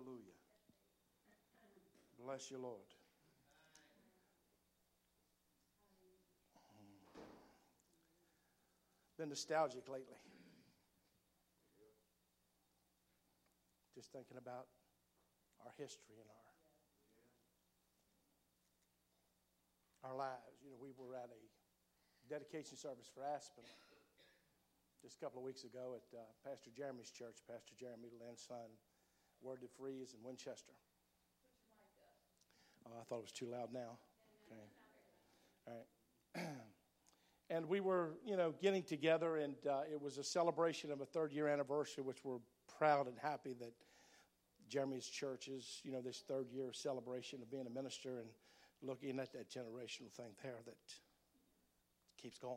Hallelujah. Bless you, Lord. Been nostalgic lately. Just thinking about our history and our lives. You know, we were at a dedication service for Aspen just a couple of weeks ago at Pastor Jeremy's church, Pastor Jeremy Lynn's son, Word to Freeze in Winchester. I thought it was too loud now. Okay. All right. And we were, getting together, and it was a celebration of a third-year anniversary, which we're proud and happy that Jeremy's church is, this third-year celebration of being a minister and looking at that generational thing there that keeps going.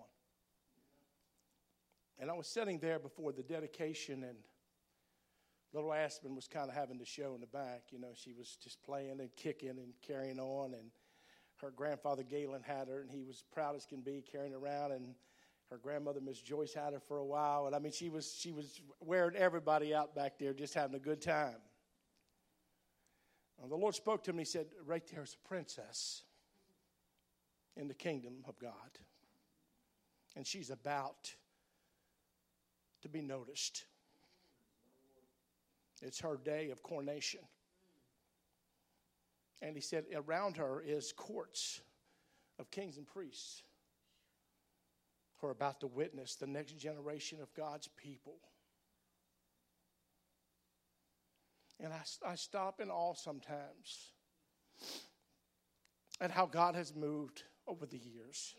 And I was sitting there before the dedication, and little Aspen was kind of having the show in the back. She was just playing and kicking and carrying on, and her grandfather Galen had her, and he was proud as can be carrying her around, and her grandmother Miss Joyce had her for a while, and I mean she was wearing everybody out back there, just having a good time. And the Lord spoke to me. He said, "Right there is a princess in the kingdom of God, and she's about to be noticed. It's her day of coronation." And he said, around her is courts of kings and priests who are about to witness the next generation of God's people. And I stop in awe sometimes at how God has moved over the years.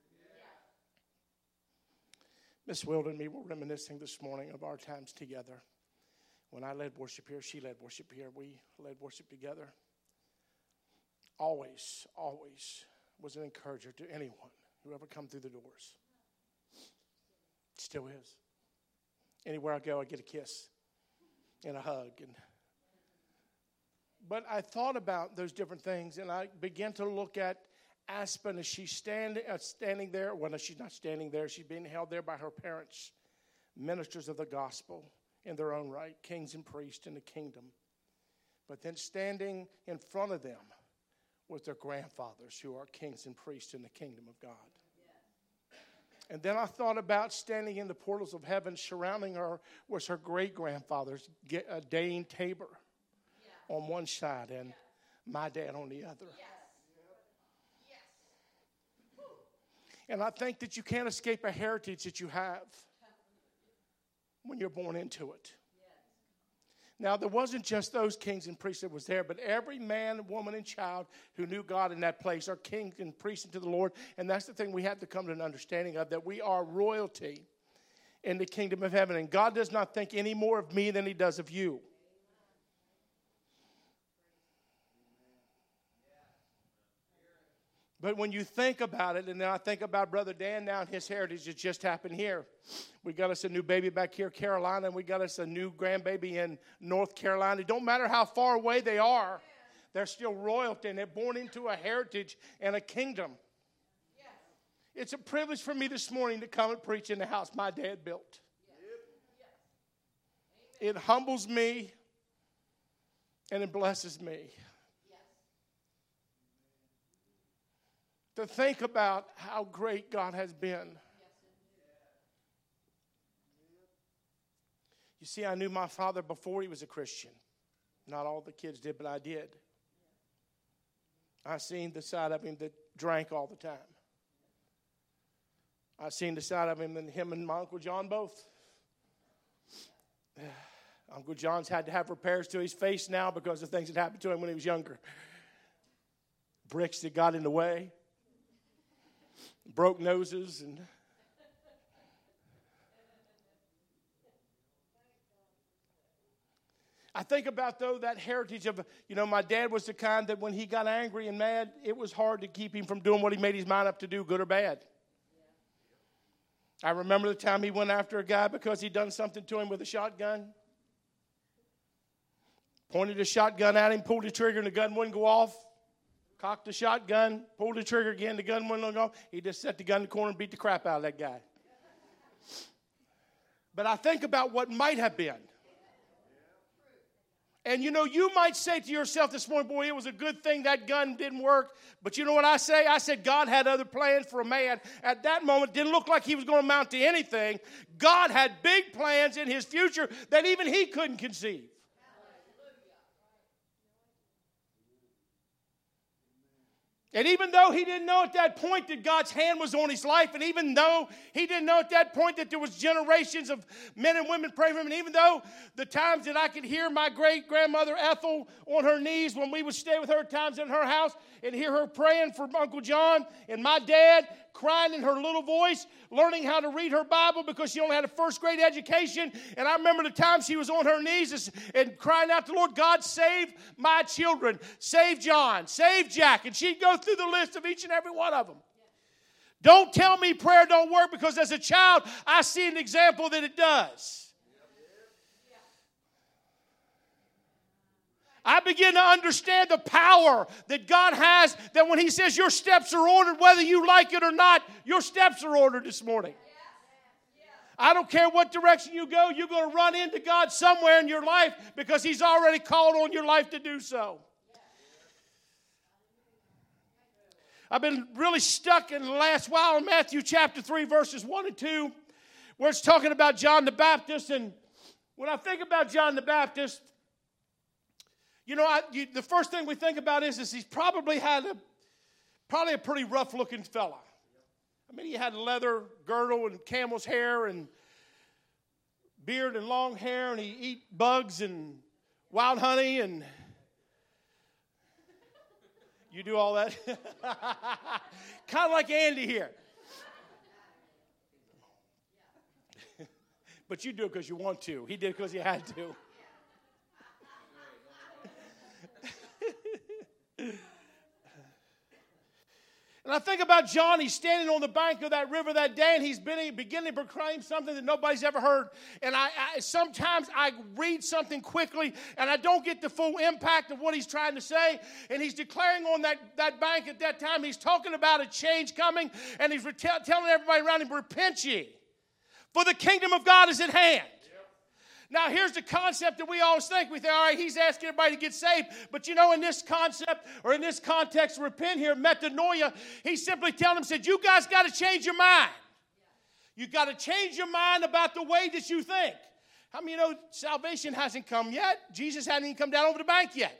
Miss Wilden and me were reminiscing this morning of our times together. When I led worship here, she led worship here. We led worship together. Always, always was an encourager to anyone who ever come through the doors. Still is. Anywhere I go, I get a kiss and a hug. But I thought about those different things, and I began to look at Aspen as she's standing there. Well, no, she's not standing there. She's being held there by her parents, ministers of the gospel in their own right, kings and priests in the kingdom. But then standing in front of them was their grandfathers, who are kings and priests in the kingdom of God. And then I thought about standing in the portals of heaven. Surrounding her was her great-grandfathers, Dane Tabor on one side and my dad on the other. And I think that you can't escape a heritage that you have when you're born into it. Now, there wasn't just those kings and priests that was there, but every man, woman, and child who knew God in that place are kings and priests unto the Lord. And that's the thing we have to come to an understanding of, that we are royalty in the kingdom of heaven. And God does not think any more of me than he does of you. But when you think about it, and then I think about Brother Dan now and his heritage that just happened here. We got us a new baby back here, Carolina, and we got us a new grandbaby in North Carolina. It don't matter how far away they are, they're still royalty, and they're born into a heritage and a kingdom. It's a privilege for me this morning to come and preach in the house my dad built. It humbles me, and it blesses me. To think about how great God has been. You see, I knew my father before he was a Christian. Not all the kids did, but I did. I seen the side of him that drank all the time. I seen the side of him, and him and my Uncle John both. Uncle John's had to have repairs to his face now because of things that happened to him when he was younger. Bricks that got in the way. Broke noses and I think about, though, that heritage of, my dad was the kind that when he got angry and mad, it was hard to keep him from doing what he made his mind up to do, good or bad. I remember the time he went after a guy because he'd done something to him with a shotgun. Pointed a shotgun at him, pulled the trigger, and the gun wouldn't go off. Cocked the shotgun, pulled the trigger again, the gun wouldn't go off. He just set the gun in the corner and beat the crap out of that guy. But I think about what might have been. And you might say to yourself this morning, boy, it was a good thing that gun didn't work. But you know what I say? I said God had other plans for a man. At that moment, it didn't look like he was going to amount to anything. God had big plans in his future that even he couldn't conceive. And even though he didn't know at that point that God's hand was on his life, and even though he didn't know at that point that there was generations of men and women praying for him, and even though the times that I could hear my great-grandmother Ethel on her knees when we would stay with her at times in her house and hear her praying for Uncle John, and my dad crying in her little voice, learning how to read her Bible because she only had a first-grade education. And I remember the time she was on her knees and crying out to the Lord, God, save my children. Save John. Save Jack. And she'd go through the list of each and every one of them. Don't tell me prayer don't work, because as a child, I see an example that it does. I begin to understand the power that God has, that when he says your steps are ordered, whether you like it or not, your steps are ordered this morning. I don't care what direction you go, you're going to run into God somewhere in your life because he's already called on your life to do so. I've been really stuck in the last while in Matthew chapter 3, verses 1 and 2, where it's talking about John the Baptist. And when I think about John the Baptist, the first thing we think about is he's probably a pretty rough-looking fella. I mean, he had a leather girdle and camel's hair and beard and long hair, and he eat bugs and wild honey, and you do all that? Kind of like Andy here. But you do it because you want to. He did it because he had to. And I think about John. He's standing on the bank of that river that day, and he's beginning to proclaim something that nobody's ever heard. And sometimes I read something quickly, and I don't get the full impact of what he's trying to say. And he's declaring on that bank at that time, he's talking about a change coming, and he's telling everybody around him, repent ye, for the kingdom of God is at hand. Now, here's the concept that we always think. We think, all right, he's asking everybody to get saved. But in this concept, or in this context, repent here, metanoia, he's simply telling them, said, you guys got to change your mind. You got to change your mind about the way that you think. How many salvation hasn't come yet? Jesus hasn't even come down over the bank yet.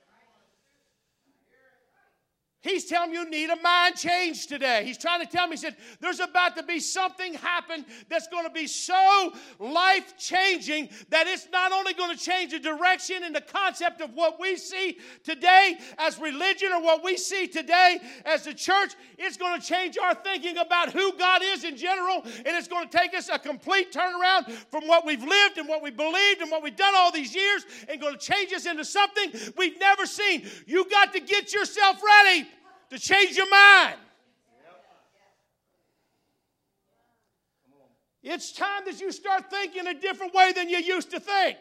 He's telling you need a mind change today. He's trying to tell me, he said, there's about to be something happen that's going to be so life-changing that it's not only going to change the direction and the concept of what we see today as religion, or what we see today as the church. It's going to change our thinking about who God is in general, and it's going to take us a complete turnaround from what we've lived and what we believed and what we've done all these years, and going to change us into something we've never seen. You got to get yourself ready to change your mind. It's time that you start thinking a different way than you used to think.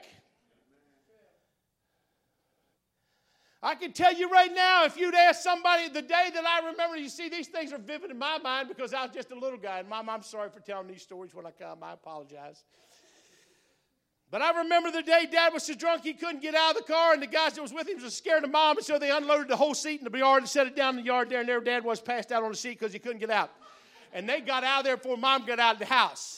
I can tell you right now, if you'd ask somebody the day that I remember, you see, these things are vivid in my mind because I was just a little guy. And Mom, I'm sorry for telling these stories when I come. I apologize. But I remember the day Dad was so drunk he couldn't get out of the car, and the guys that was with him was scared of Mom, and so they unloaded the whole seat in the yard and set it down in the yard there, and their Dad was passed out on the seat because he couldn't get out. And they got out of there before Mom got out of the house.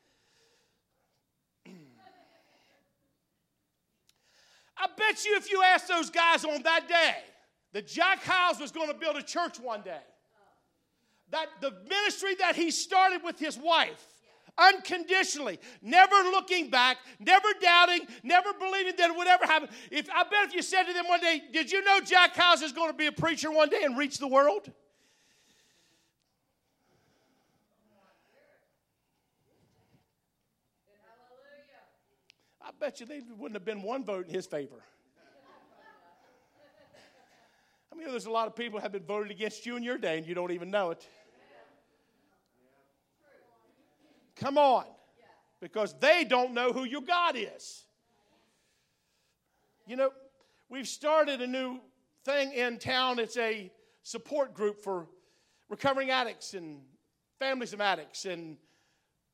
I bet you if you asked those guys on that day that Jack Hyles was going to build a church one day, that the ministry that he started with his wife, unconditionally, never looking back, never doubting, never believing that it would ever happen. I bet if you said to them one day, did you know Jack Hyles is going to be a preacher one day and reach the world? I bet you there wouldn't have been one vote in his favor. I mean, there's a lot of people who have been voted against you in your day and you don't even know it. Come on. Because they don't know who your God is. We've started a new thing in town. It's a support group for recovering addicts and families of addicts. And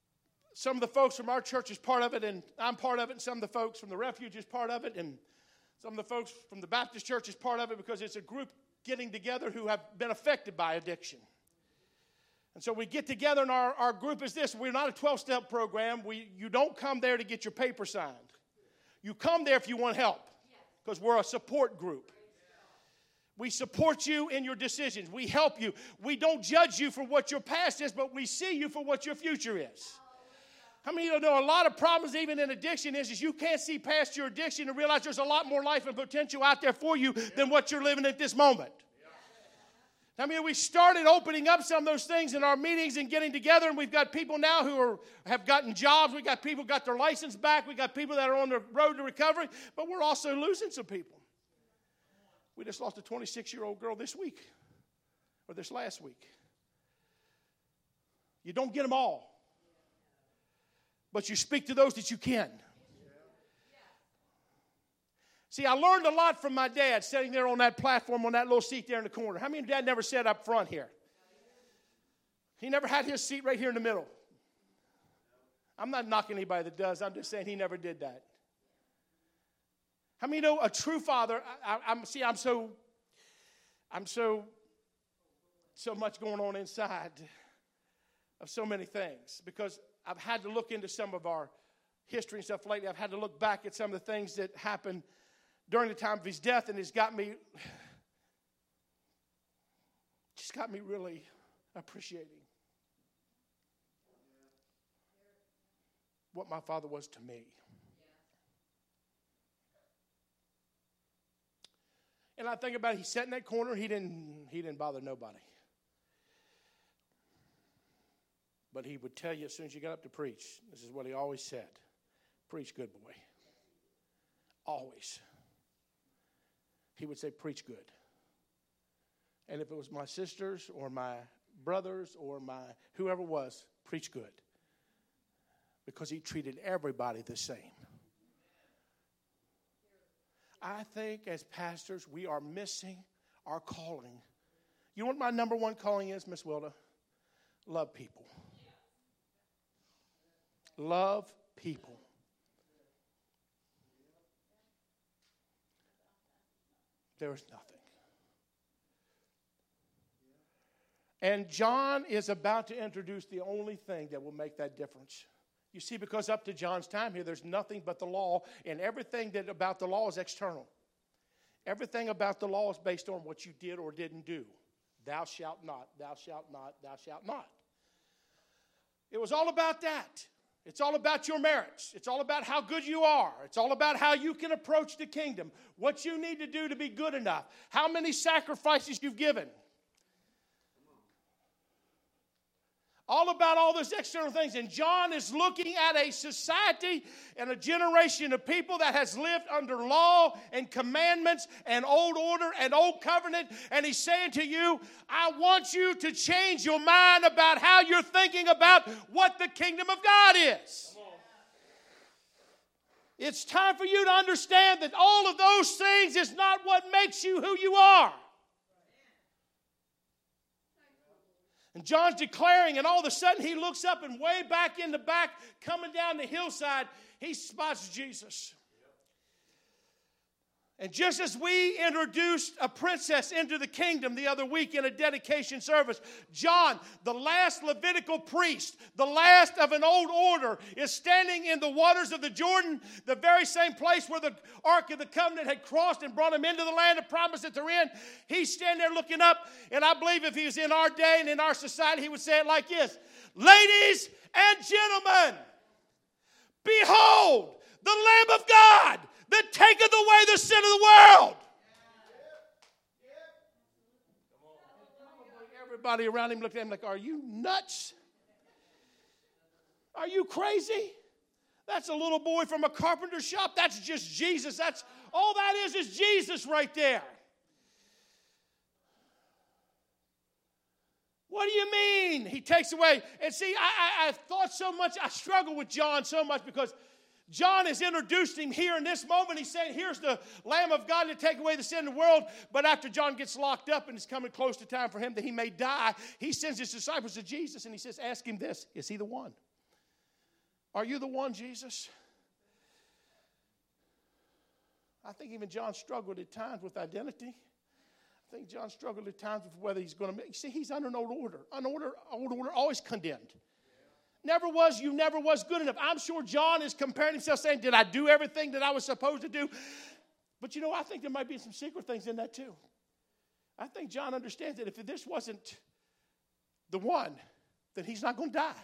some of the folks from our church is part of it, and I'm part of it, and some of the folks from the refuge is part of it. And Some of the folks from the Baptist church is part of it because it's a group getting together who have been affected by addiction. And so we get together, and our group is this. We're not a 12-step program. You don't come there to get your paper signed. You come there if you want help, because we're a support group. We support you in your decisions. We help you. We don't judge you for what your past is, but we see you for what your future is. How many of you know a lot of problems even in addiction is you can't see past your addiction and realize there's a lot more life and potential out there for you than what you're living at this moment. I mean, we started opening up some of those things in our meetings and getting together, and we've got people now who have gotten jobs. We've got people who got their license back. We've got people that are on the road to recovery, but we're also losing some people. We just lost a 26-year-old girl this week, or this last week. You don't get them all, but you speak to those that you can. See, I learned a lot from my dad sitting there on that platform, on that little seat there in the corner. How many of Dad never sat up front here? He never had his seat right here in the middle. I'm not knocking anybody that does. I'm just saying he never did that. How many know a true father? I'm so much going on inside of so many things because I've had to look into some of our history and stuff lately. I've had to look back at some of the things that happened during the time of his death, and it's got me really appreciating what my father was to me. And I think about it, he sat in that corner, he didn't bother nobody. But he would tell you as soon as you got up to preach, this is what he always said, preach good, boy. Always. He would say, preach good. And if it was my sisters or my brothers or my whoever it was, preach good. Because he treated everybody the same. I think as pastors, we are missing our calling. You know what my number one calling is, Miss Wilda? Love people. Love people. There is nothing. And John is about to introduce the only thing that will make that difference. You see, because up to John's time here, there's nothing but the law, and everything that about the law is external. Everything about the law is based on what you did or didn't do. Thou shalt not, thou shalt not, thou shalt not. It was all about that. It's all about your merits. It's all about how good you are. It's all about how you can approach the kingdom, what you need to do to be good enough, how many sacrifices you've given. All about all those external things. And John is looking at a society and a generation of people that has lived under law and commandments and old order and old covenant. And he's saying to you, I want you to change your mind about how you're thinking about what the kingdom of God is. It's time for you to understand that all of those things is not what makes you who you are. And John's declaring, and all of a sudden he looks up, and way back in the back, coming down the hillside, he spots Jesus. And just as we introduced a princess into the kingdom the other week in a dedication service, John, the last Levitical priest, the last of an old order, is standing in the waters of the Jordan, the very same place where the Ark of the Covenant had crossed and brought him into the land of promise that they're in. He's standing there looking up, and I believe if he was in our day and in our society, he would say it like this: ladies and gentlemen, behold the Lamb of God that taketh away the sin of the world. Everybody around him looked at him like, are you nuts? Are you crazy? That's a little boy from a carpenter shop. That's just Jesus. That's all that is Jesus right there. What do you mean? He takes away. And see, I thought so much, I struggle with John so much because John has introduced him here in this moment. He's saying, here's the Lamb of God to take away the sin of the world. But after John gets locked up and it's coming close to time for him that he may die, he sends his disciples to Jesus and he says, ask him this: is he the one? Are you the one, Jesus? I think even John struggled at times with identity. I think John struggled at times with whether he's going to make. See, he's under an old order. Old order, always condemned. You never was good enough. I'm sure John is comparing himself, saying, did I do everything that I was supposed to do? But I think there might be some secret things in that too. I think John understands that if this wasn't the one, then he's not going to die.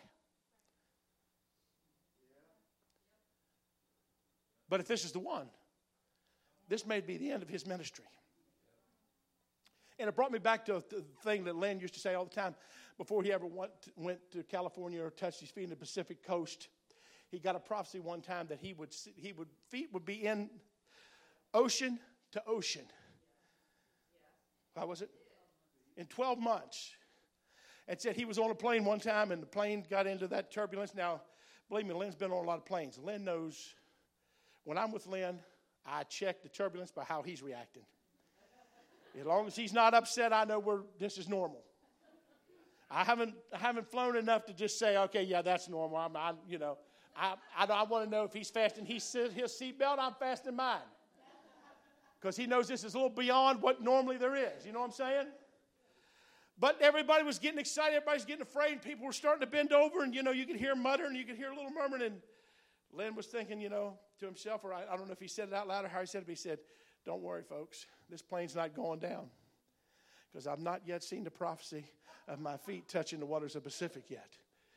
But if this is the one, this may be the end of his ministry. And it brought me back to the thing that Len used to say all the time before he ever went to California or touched his feet in the Pacific coast. He got a prophecy one time that feet would be in ocean to ocean. How was it? In 12 months. And said he was on a plane one time and the plane got into that turbulence. Now, believe me, Len's been on a lot of planes. Len knows when I'm with Len, I check the turbulence by how he's reacting. As long as he's not upset, I know this is normal. I haven't flown enough to just say, okay, yeah, that's normal. I want to know if he's fastening his seatbelt, I'm fastening mine. Because he knows this is a little beyond what normally there is. You know what I'm saying? But everybody was getting excited. Everybody's getting afraid. People were starting to bend over. And, you could hear muttering. You could hear a little murmuring. And Len was thinking, to himself, or I don't know if he said it out loud or how he said it, but he said, don't worry, folks. This plane's not going down. Because I've not yet seen the prophecy of my feet touching the waters of the Pacific yet.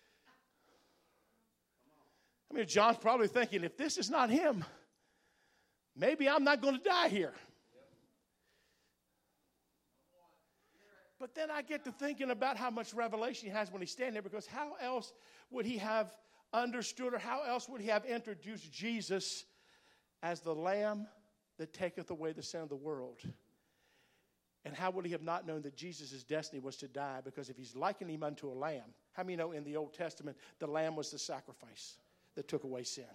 John's probably thinking, if this is not him, maybe I'm not going to die here. But then I get to thinking about how much revelation he has when he's standing there, because how else would he have understood, or how else would he have introduced Jesus as the Lamb that taketh away the sin of the world? And how would he have not known that Jesus' destiny was to die? Because if he's likening him unto a lamb, how many know in the Old Testament the lamb was the sacrifice that took away sin?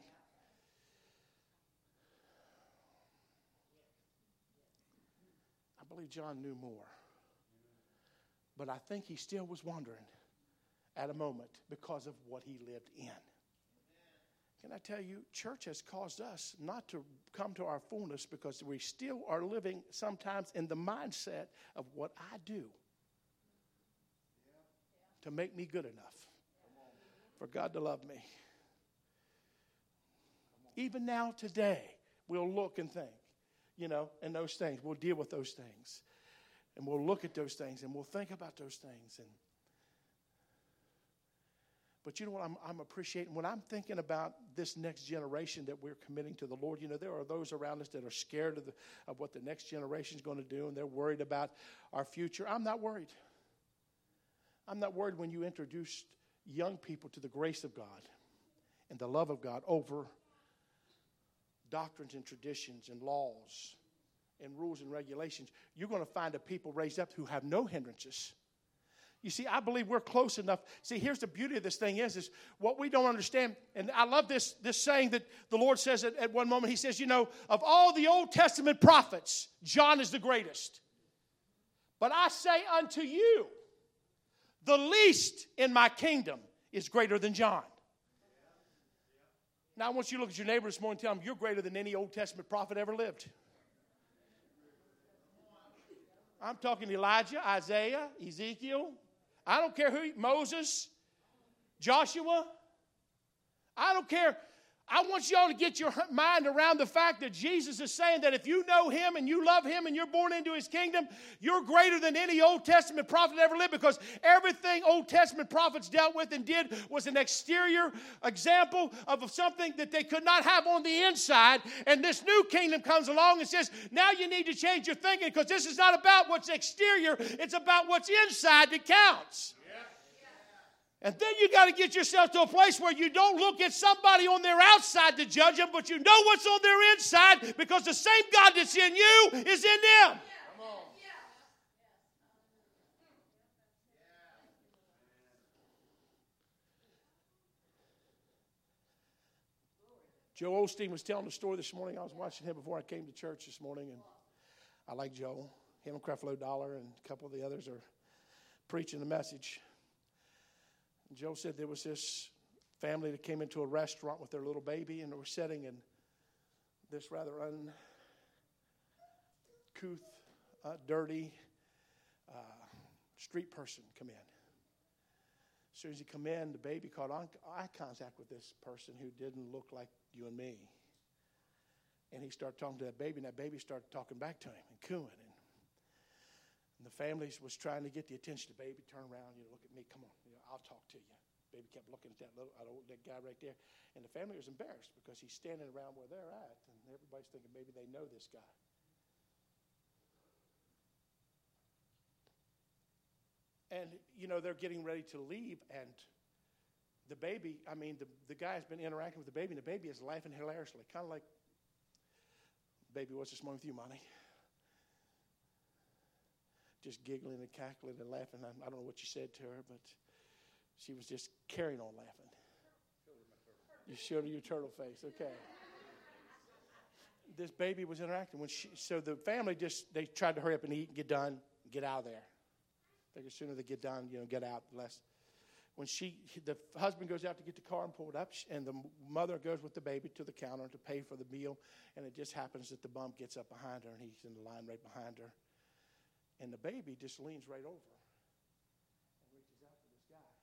I believe John knew more. But I think he still was wondering at a moment because of what he lived in. Can I tell you, church has caused us not to come to our fullness because we still are living sometimes in the mindset of what I do to make me good enough for God to love me. Even now, today, we'll look and think, and those things. We'll deal with those things. And we'll look at those things and we'll think about those things. But you know what I'm appreciating? When I'm thinking about this next generation that we're committing to the Lord, there are those around us that are scared of what the next generation is going to do, and they're worried about our future. I'm not worried. I'm not worried when you introduce young people to the grace of God and the love of God over doctrines and traditions and laws and rules and regulations. You're going to find a people raised up who have no hindrances. You see, I believe we're close enough. See, here's the beauty of this thing is what we don't understand. And I love this saying that the Lord says at one moment. He says, of all the Old Testament prophets, John is the greatest. But I say unto you, the least in my kingdom is greater than John. Now, I want you to look at your neighbor this morning and tell him you're greater than any Old Testament prophet ever lived. I'm talking Elijah, Isaiah, Ezekiel. I don't care who, Moses, Joshua. I don't care. I want y'all to get your mind around the fact that Jesus is saying that if you know him and you love him and you're born into his kingdom, you're greater than any Old Testament prophet ever lived, because everything Old Testament prophets dealt with and did was an exterior example of something that they could not have on the inside. And this new kingdom comes along and says, now you need to change your thinking, because this is not about what's exterior, it's about what's inside that counts. And then you got to get yourself to a place where you don't look at somebody on their outside to judge them, but you know what's on their inside, because the same God that's in you is in them. Come on. Joe Osteen was telling a story this morning. I was watching him before I came to church this morning, and I like Joe. Him and Creflo Dollar and a couple of the others are preaching the message. Joe said there was this family that came into a restaurant with their little baby, and they were sitting in this rather couth, dirty street person come in. As soon as he come in, the baby caught eye contact with this person who didn't look like you and me. And he started talking to that baby, and that baby started talking back to him and cooing. And the family was trying to get the attention. The baby turned around, look at me, come on, I'll talk to you. Baby kept looking at that guy right there. And the family was embarrassed because he's standing around where they're at, and everybody's thinking maybe they know this guy. And, they're getting ready to leave, and the baby, the guy has been interacting with the baby, and the baby is laughing hilariously, kind of like, baby, what's this morning with you, mommy? Just giggling and cackling and laughing. I don't know what you said to her, but she was just carrying on laughing. You showed her your turtle face, okay. This baby was interacting. So the family they tried to hurry up and eat and get done and get out of there. I think the sooner they get done, get out, the less. When the husband goes out to get the car and pull it up, and the mother goes with the baby to the counter to pay for the meal, and it just happens that the bum gets up behind her, and he's in the line right behind her. And the baby just leans right over and reaches out to this guy.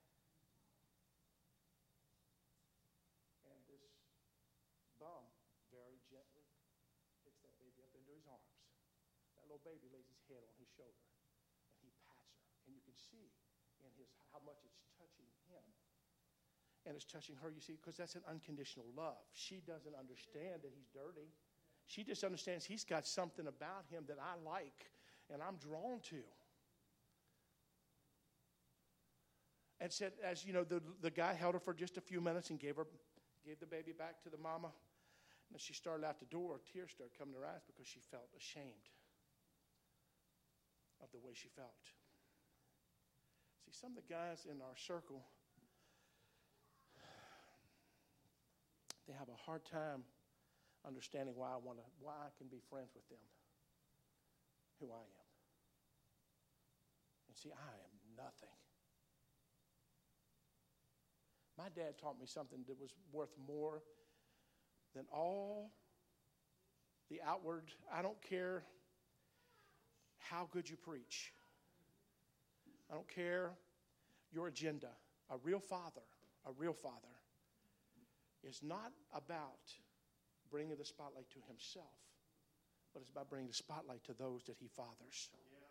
And this bum very gently picks that baby up into his arms. That little baby lays his head on his shoulder, and he pats her. And you can see in how much it's touching him. And it's touching her, you see, because that's an unconditional love. She doesn't understand that he's dirty. She just understands he's got something about him that I like and I'm drawn to. And said, as you know, the guy held her for just a few minutes and gave the baby back to the mama. And as she started out the door, tears started coming to her eyes because she felt ashamed of the way she felt. See, some of the guys in our circle, they have a hard time understanding why I can be friends with them, who I am. And see, I am nothing. My dad taught me something that was worth more than all the outward. I don't care how good you preach. I don't care your agenda. A real father is not about bringing the spotlight to himself, but it's about bringing the spotlight to those that he fathers.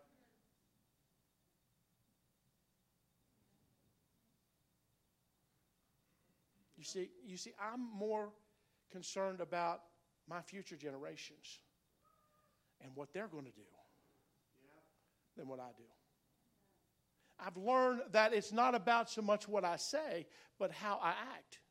You see, I'm more concerned about my future generations and what they're going to do than what I do. I've learned that it's not about so much what I say, but how I act.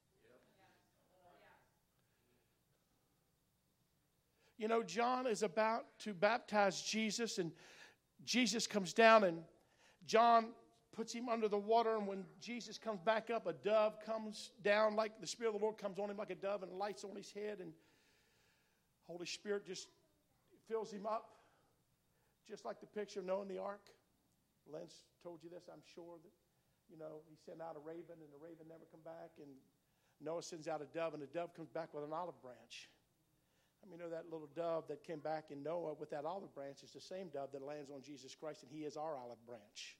John is about to baptize Jesus, and Jesus comes down, and John puts him under the water, and when Jesus comes back up, a dove comes down, like the Spirit of the Lord comes on him like a dove and lights on his head, and Holy Spirit just fills him up, just like the picture of Noah in the ark. Lance told you this, I'm sure, that, he sent out a raven, and the raven never come back, and Noah sends out a dove, and the dove comes back with an olive branch. That little dove that came back in Noah with that olive branch is the same dove that lands on Jesus Christ, and he is our olive branch.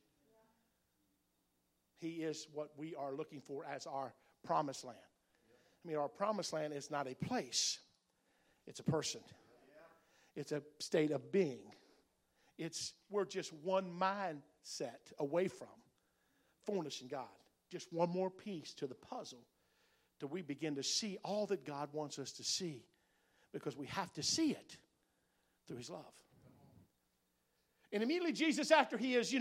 He is what we are looking for as our promised land. Our promised land is not a place. It's a person. It's a state of being. We're just one mindset away from fullness in God. Just one more piece to the puzzle till we begin to see all that God wants us to see, because we have to see it through his love. And immediately Jesus, after he is,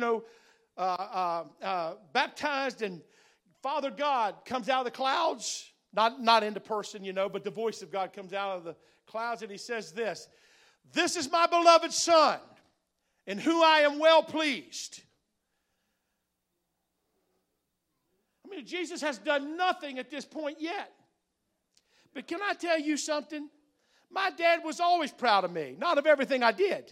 baptized, and Father God comes out of the clouds, not into person, but the voice of God comes out of the clouds, and he says this: "This is my beloved Son, in whom I am well pleased." Jesus has done nothing at this point yet. But can I tell you something? My dad was always proud of me, not of everything I did,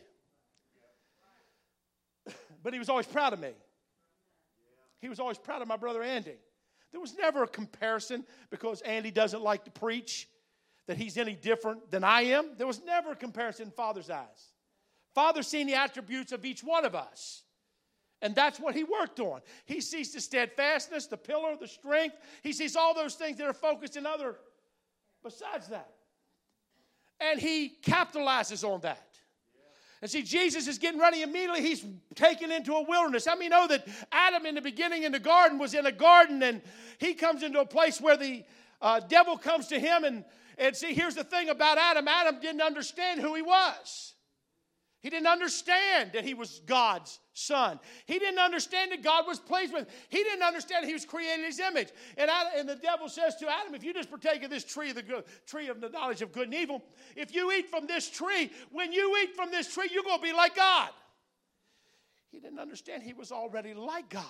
but he was always proud of me. He was always proud of my brother Andy. There was never a comparison because Andy doesn't like to preach, that he's any different than I am. There was never a comparison in Father's eyes. Father's seen the attributes of each one of us. And that's what he worked on. He sees the steadfastness, the pillar, the strength. He sees all those things that are focused in other besides that. And he capitalizes on that. And see, Jesus is getting ready immediately. He's taken into a wilderness. How many know that Adam in the beginning in the garden was in a garden, and he comes into a place where the devil comes to him. And see, here's the thing about Adam. Adam didn't understand who he was. He didn't understand that he was God's son. He didn't understand that God was pleased with him. He didn't understand he was created in his image. And the devil says to Adam, if you just partake of this tree, the tree of the knowledge of good and evil, if you eat from this tree, when you eat from this tree, you're going to be like God. He didn't understand he was already like God.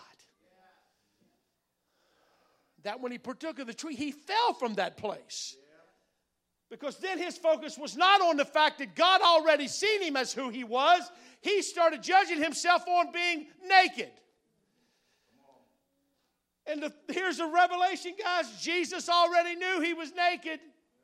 That when he partook of the tree, he fell from that place. Because then his focus was not on the fact that God already seen him as who he was. He started judging himself on being naked. And here's the revelation, guys. Jesus already knew he was naked.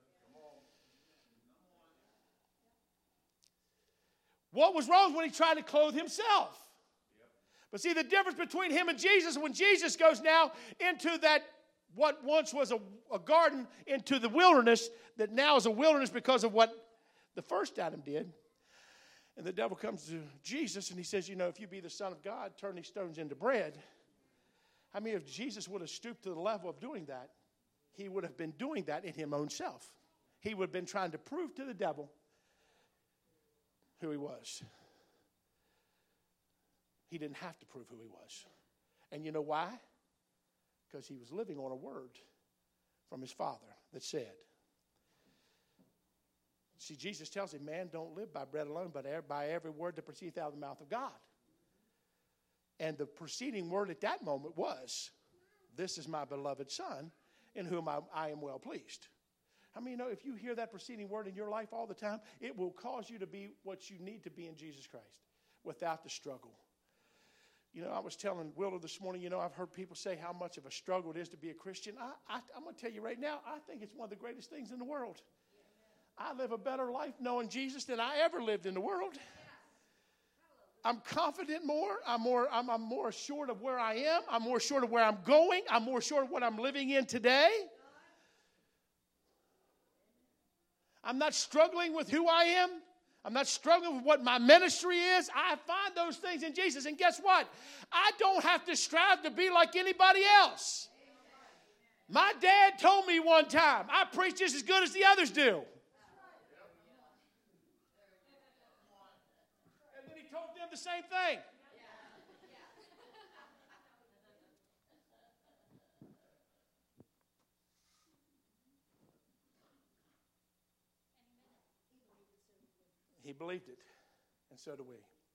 What was wrong when he tried to clothe himself? But see, the difference between him and Jesus, when Jesus goes now into that what once was a garden into the wilderness, that now is a wilderness because of what the first Adam did. And the devil comes to Jesus and he says, if you be the Son of God, turn these stones into bread. I mean, if Jesus would have stooped to the level of doing that, he would have been doing that in his own self. He would have been trying to prove to the devil who he was. He didn't have to prove who he was. And you know why? Because he was living on a word from his Father that said. See, Jesus tells him, man, don't live by bread alone, but by every word that proceedeth out of the mouth of God. And the preceding word at that moment was, this is my beloved Son, in whom I am well pleased. How many know if you hear that preceding word in your life all the time, it will cause you to be what you need to be in Jesus Christ without the struggle. I was telling Willa this morning, I've heard people say how much of a struggle it is to be a Christian. I'm going to tell you right now, I think it's one of the greatest things in the world. I live a better life knowing Jesus than I ever lived in the world. I'm confident more. I'm more assured of where I am. I'm more assured of where I'm going. I'm more assured of what I'm living in today. I'm not struggling with who I am. I'm not struggling with what my ministry is. I find those things in Jesus. And guess what? I don't have to strive to be like anybody else. My dad told me one time, I preach just as good as the others do. And then he told them the same thing. He believed it, and so do we.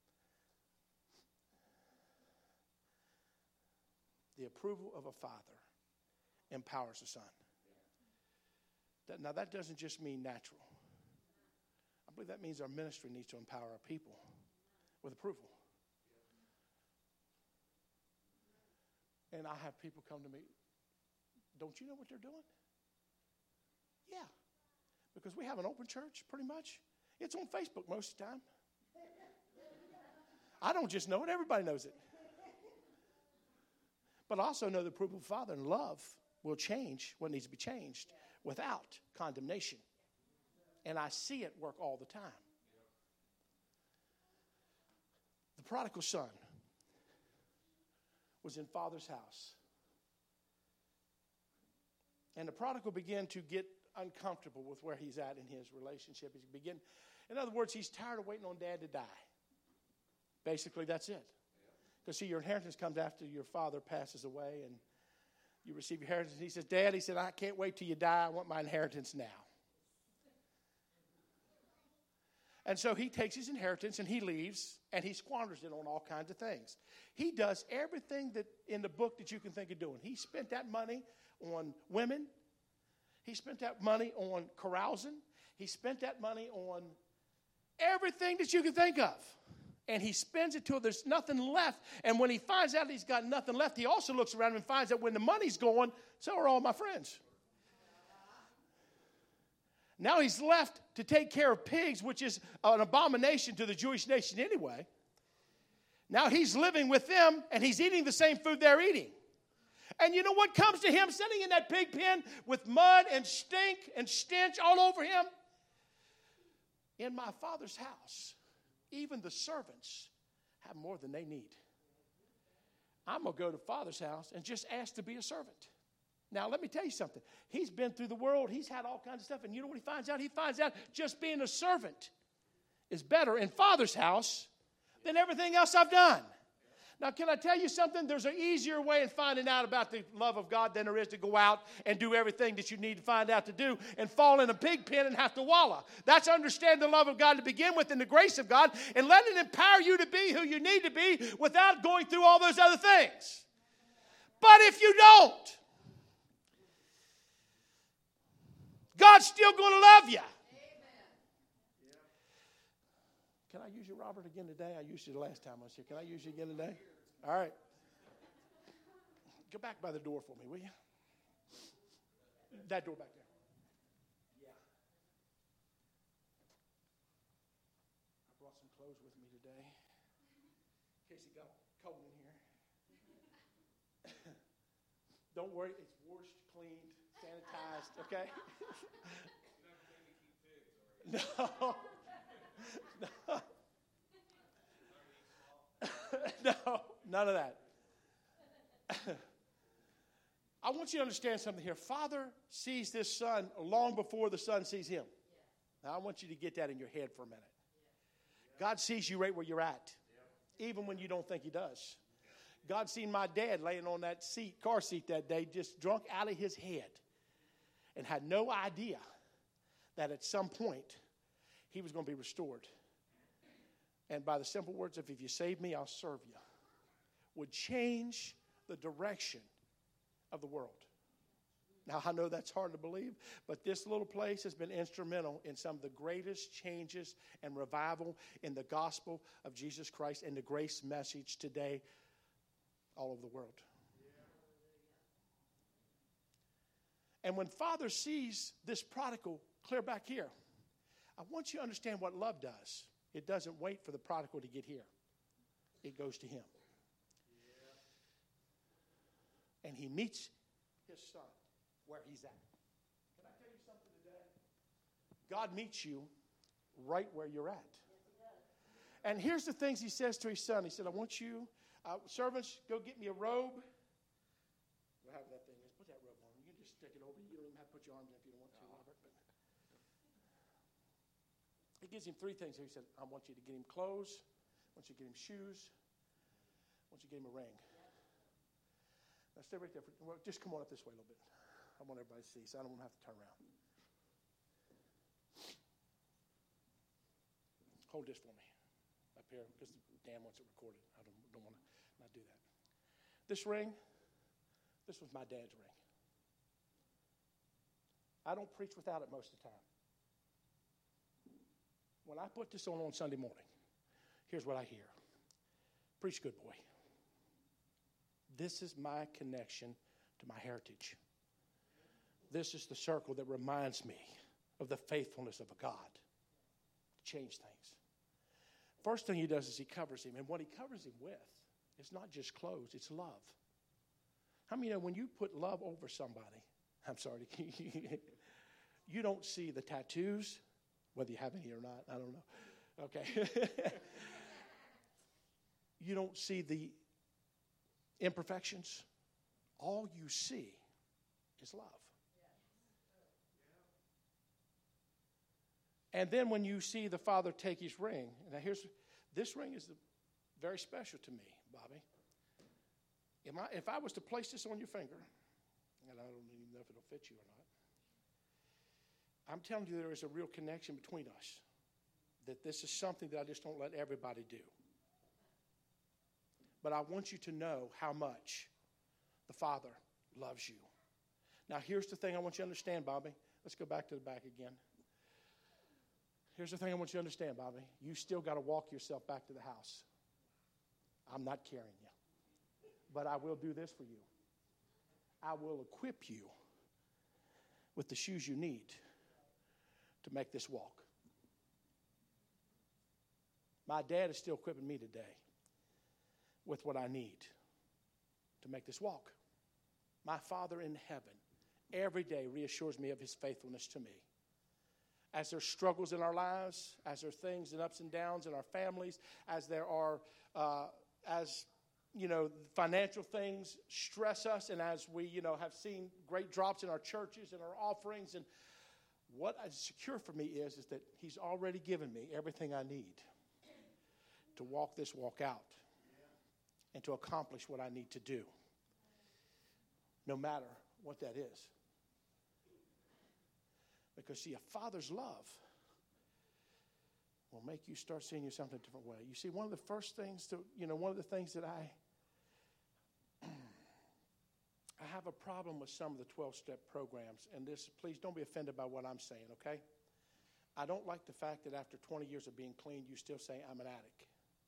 The approval of a father empowers a son. Now, that doesn't just mean natural. I believe that means our ministry needs to empower our people with approval. And I have people come to me, don't you know what they're doing? Yeah, because we have an open church, pretty much. It's on Facebook most of the time. I don't just know it, everybody knows it. But I also know the approval of the Father and love will change what needs to be changed without condemnation. And I see it work all the time. The prodigal son was in Father's house. And the prodigal began to get uncomfortable with where he's at in his relationship. In other words, he's tired of waiting on dad to die. Basically, that's it. Because see, your inheritance comes after your father passes away and you receive your inheritance. He says, Dad, I can't wait till you die. I want my inheritance now. And so he takes his inheritance and he leaves and he squanders it on all kinds of things. He does everything that in the book that you can think of doing. He spent that money on women. He spent that money on carousing. He spent that money on everything that you can think of. And he spends it till there's nothing left. And when he finds out he's got nothing left, he also looks around and finds that when the money's going, so are all my friends. Now he's left to take care of pigs, which is an abomination to the Jewish nation anyway. Now he's living with them, and he's eating the same food they're eating. And you know what comes to him sitting in that pig pen with mud and stink and stench all over him? In my Father's house, even the servants have more than they need. I'm going to go to Father's house and just ask to be a servant. Now, let me tell you something. He's been through the world. He's had all kinds of stuff. And you know what he finds out? He finds out just being a servant is better in Father's house than everything else I've done. Now, can I tell you something? There's an easier way in finding out about the love of God than there is to go out and do everything that you need to find out to do and fall in a pig pen and have to wallow. That's understand the love of God to begin with and the grace of God and let it empower you to be who you need to be without going through all those other things. But if you don't, God's still going to love you. Can I use you, Robert, again today? I used you the last time I was here. Can I use you again today? All right. Go back by the door for me, will you? That door back there. Yeah. I brought some clothes with me today in case it got cold in here. Don't worry, it's washed, cleaned, sanitized, okay? No. No. No, none of that. I want you to understand something here. Father sees this son long before the son sees him. Now, I want you to get that in your head for a minute. God sees you right where you're at, even when you don't think he does. God seen my dad laying on that car seat that day, just drunk out of his head, and had no idea that at some point he was going to be restored. And by the simple words of, if you save me, I'll serve you, would change the direction of the world. Now, I know that's hard to believe, but this little place has been instrumental in some of the greatest changes and revival in the gospel of Jesus Christ and the grace message today all over the world. And when Father sees this prodigal clear back here, I want you to understand what love does. It doesn't wait for the prodigal to get here. It goes to him. And he meets his son where he's at. Can I tell you something today? God meets you right where you're at. And here's the things he says to his son. He said, I want you, servants, go get me a robe. Whatever that thing is, put that robe on. You can just stick it over. You don't even have to put your arms in if you don't want to, Robert. But he gives him three things. He said, I want you to get him clothes. I want you to get him shoes. I want you to get him a ring. Now stay right there. Well, just come on up this way a little bit. I want everybody to see, so I don't want to have to turn around. Hold this for me up here because Dan wants it recorded. I don't want to not do that. This ring, this was my dad's ring. I don't preach without it most of the time. When I put this on Sunday morning, here's what I hear. Preach good, boy. This is my connection to my heritage. This is the circle that reminds me of the faithfulness of a God to change things. First thing he does is he covers him. And what he covers him with is not just clothes, it's love. How many know when you put love over somebody, I'm sorry, you don't see the tattoos, whether you have any or not, I don't know. Okay. You don't see the imperfections. All you see is love. And then when you see the father take his ring, now this ring is very special to me, Bobby. If I was to place this on your finger, and I don't even know if it'll fit you or not, I'm telling you there is a real connection between us. That this is something that I just don't let everybody do. But I want you to know how much the Father loves you. Now, here's the thing I want you to understand, Bobby. Let's go back to the back again. Here's the thing I want you to understand, Bobby. You still got to walk yourself back to the house. I'm not carrying you. But I will do this for you. I will equip you with the shoes you need to make this walk. My dad is still equipping me today with what I need to make this walk. My Father in heaven every day reassures me of his faithfulness to me. As there's struggles in our lives, as there are things and ups and downs in our families, as there are, financial things stress us, and as we, have seen great drops in our churches and our offerings, and what is secure for me is that he's already given me everything I need to walk this walk out and to accomplish what I need to do, no matter what that is. Because, see, a father's love will make you start seeing yourself in a different way. You see, one of the first things one of the things that I have a problem with some of the 12-step programs, and this, please don't be offended by what I'm saying, okay? I don't like the fact that after 20 years of being clean, you still say, I'm an addict.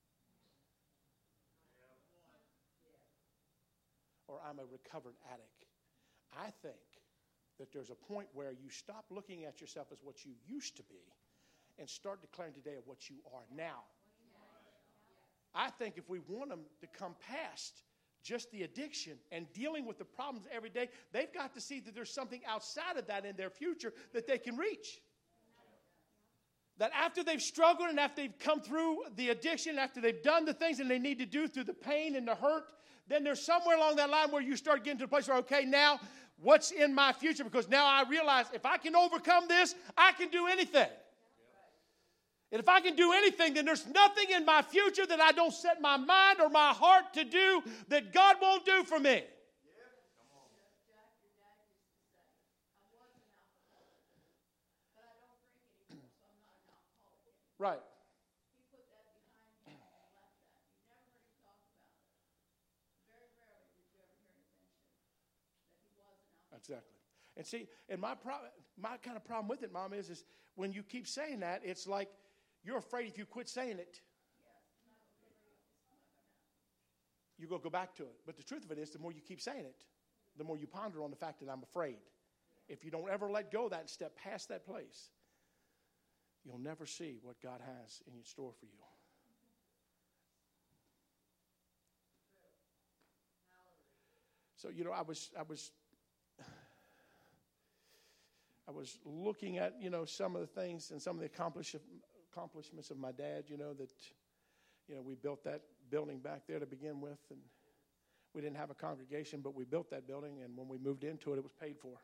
Or I'm a recovered addict. I think that there's a point where you stop looking at yourself as what you used to be and start declaring today of what you are now. I think if we want them to come past just the addiction and dealing with the problems every day, they've got to see that there's something outside of that in their future that they can reach. That after they've struggled and after they've come through the addiction, after they've done the things that they need to do through the pain and the hurt, then there's somewhere along that line where you start getting to a place where, okay, now what's in my future? Because now I realize if I can overcome this, I can do anything. And if I can do anything, then there's nothing in my future that I don't set my mind or my heart to do that God won't do for me. Right. He put that behind him and left that. You never heard him talk about it. Very rarely did you ever hear him mention that he was an alcoholic. Exactly. And see, and my kind of problem with it, Mom, is when you keep saying that, it's like you're afraid if you quit saying it, you're going to go back to it. But the truth of it is, the more you keep saying it, the more you ponder on the fact that I'm afraid. If you don't ever let go of that and step past that place, you'll never see what God has in store for you. So, I was looking at, some of the things and some of the accomplishments of my dad, that, we built that building back there to begin with, and we didn't have a congregation, but we built that building, and when we moved into it, it was paid for.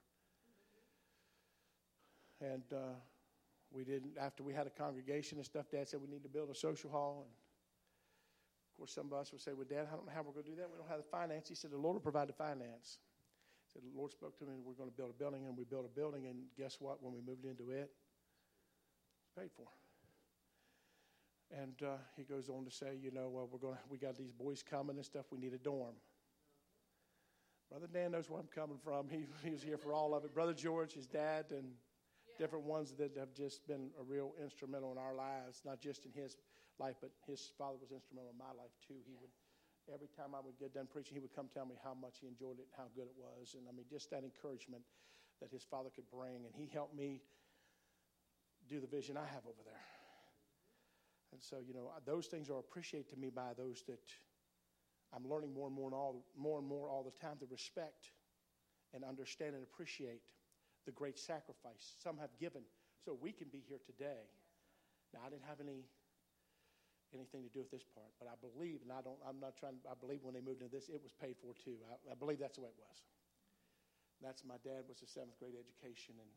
And, we didn't, after we had a congregation and stuff, Dad said we need to build a social hall. And of course, some of us would say, well, Dad, I don't know how we're going to do that. We don't have the finance. He said, the Lord will provide the finance. He said, the Lord spoke to me, and we're going to build a building. And we built a building, and guess what? When we moved into it, it's paid for. And he goes on to say, well, we got these boys coming and stuff. We need a dorm. Brother Dan knows where I'm coming from. He was here for all of it. Brother George, his dad, and different ones that have just been a real instrumental in our lives, not just in his life, but his father was instrumental in my life too. He would, every time I would get done preaching, he would come tell me how much he enjoyed it and how good it was. And just that encouragement that his father could bring. And he helped me do the vision I have over there. And so, those things are appreciated to me by those that I'm learning more and more all the time to respect and understand and appreciate the great sacrifice some have given so we can be here today. Now, I didn't have anything to do with this part, but I believe, and I believe when they moved into this, it was paid for too. I believe that's the way it was. That's my dad was a 7th grade education, and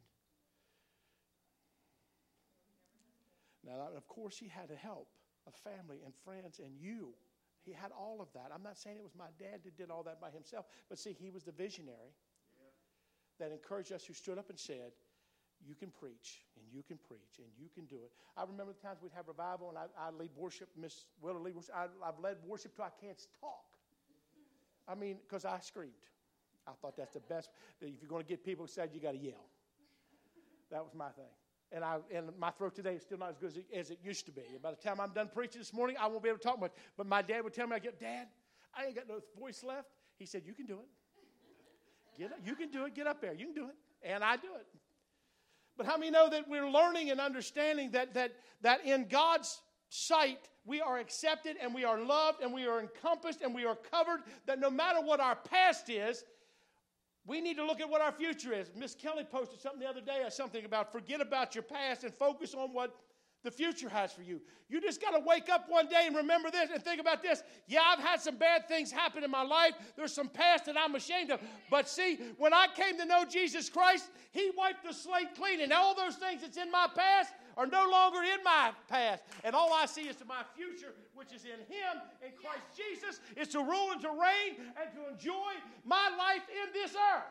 now, of course, he had the help of family and friends and you. He had all of that. I'm not saying it was my dad that did all that by himself, but see, he was the visionary that encouraged us, who stood up and said, you can preach, and you can preach, and you can do it. I remember the times we'd have revival, and I'd lead worship. Miss Willa lead worship. I've led worship till I can't talk. Because I screamed. I thought that's the best. If you're going to get people excited, you got to yell. That was my thing. And my throat today is still not as good as it used to be. And by the time I'm done preaching this morning, I won't be able to talk much. But my dad would tell me, Dad, I ain't got no voice left. He said, you can do it. You can do it. Get up there. You can do it. And I do it. But how many know that we're learning and understanding that in God's sight, we are accepted and we are loved and we are encompassed and we are covered, that no matter what our past is, we need to look at what our future is. Miss Kelly posted something the other day, something about forget about your past and focus on what the future has for you. You just got to wake up one day and remember this and think about this. Yeah, I've had some bad things happen in my life. There's some past that I'm ashamed of. But see, when I came to know Jesus Christ, He wiped the slate clean. And all those things that's in my past are no longer in my past. And all I see is to my future, which is in Him, in Christ Jesus, is to rule and to reign and to enjoy my life in this earth.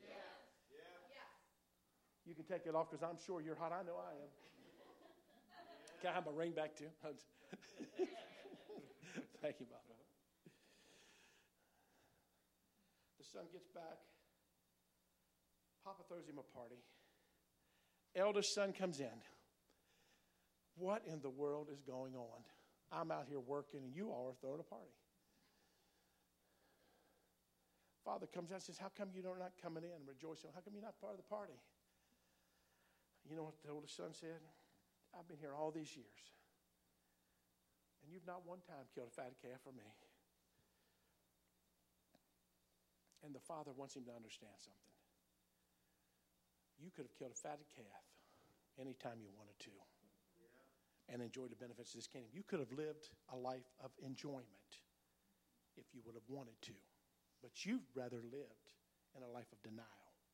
You can take it off because I'm sure you're hot. I know I am. Can I have my ring back too? Thank you, Bob. The son gets back. Papa throws him a party. Eldest son comes in. What in the world is going on? I'm out here working and you all are throwing a party. Father comes out and says, how come you're not coming in and rejoicing? How come you're not part of the party? You know what the oldest son said? I've been here all these years, and you've not one time killed a fatted calf for me. And the father wants him to understand something. You could have killed a fatted calf anytime you wanted to and enjoyed the benefits of this kingdom. You could have lived a life of enjoyment if you would have wanted to, but you've rather lived in a life of denial.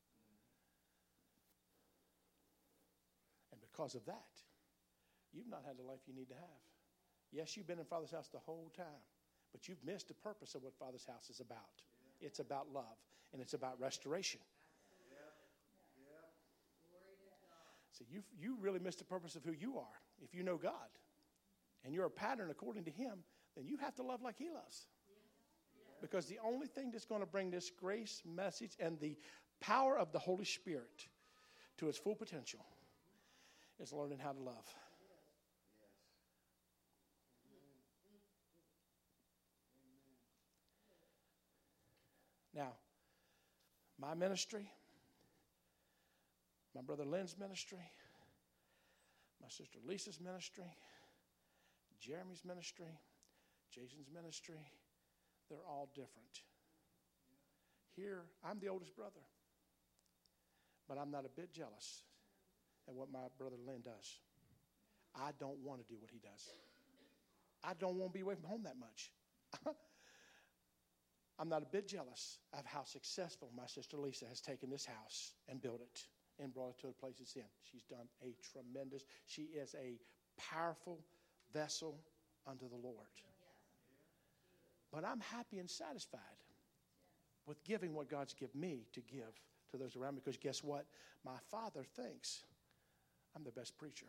And because of that, you've not had the life you need to have. Yes, you've been in Father's house the whole time, but you've missed the purpose of what Father's house is about. It's about love, and it's about restoration. So you really missed the purpose of who you are. If you know God, and you're a pattern according to Him, then you have to love like He loves. Because the only thing that's going to bring this grace message and the power of the Holy Spirit to its full potential is learning how to love. Now, my ministry, my brother Lynn's ministry, my sister Lisa's ministry, Jeremy's ministry, Jason's ministry, they're all different. Here, I'm the oldest brother, but I'm not a bit jealous at what my brother Lynn does. I don't want to do what he does. I don't want to be away from home that much. I'm not a bit jealous of how successful my sister Lisa has taken this house and built it and brought it to the place it's in. She's done she is a powerful vessel unto the Lord. But I'm happy and satisfied with giving what God's given me to give to those around me, because guess what? My Father thinks I'm the best preacher.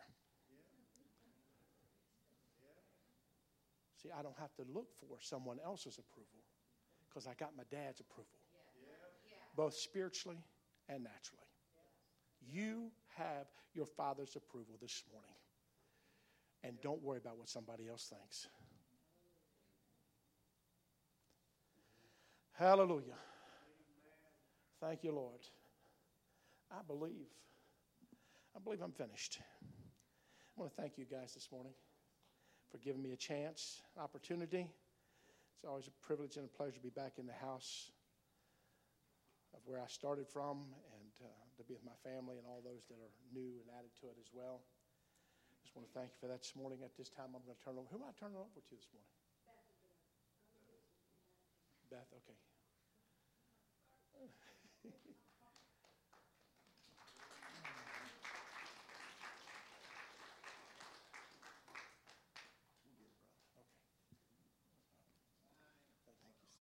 See, I don't have to look for someone else's approval, because I got my dad's approval, both spiritually and naturally. You have your Father's approval this morning, and don't worry about what somebody else thinks. Hallelujah. Thank you, Lord. I believe I'm finished. I want to thank you guys this morning for giving me a chance, an opportunity. It's always a privilege and a pleasure to be back in the house of where I started from, and to be with my family and all those that are new and added to it as well. I just want to thank you for that this morning. At this time, I'm going to turn it over. Who am I turning it over to this morning? Beth, okay.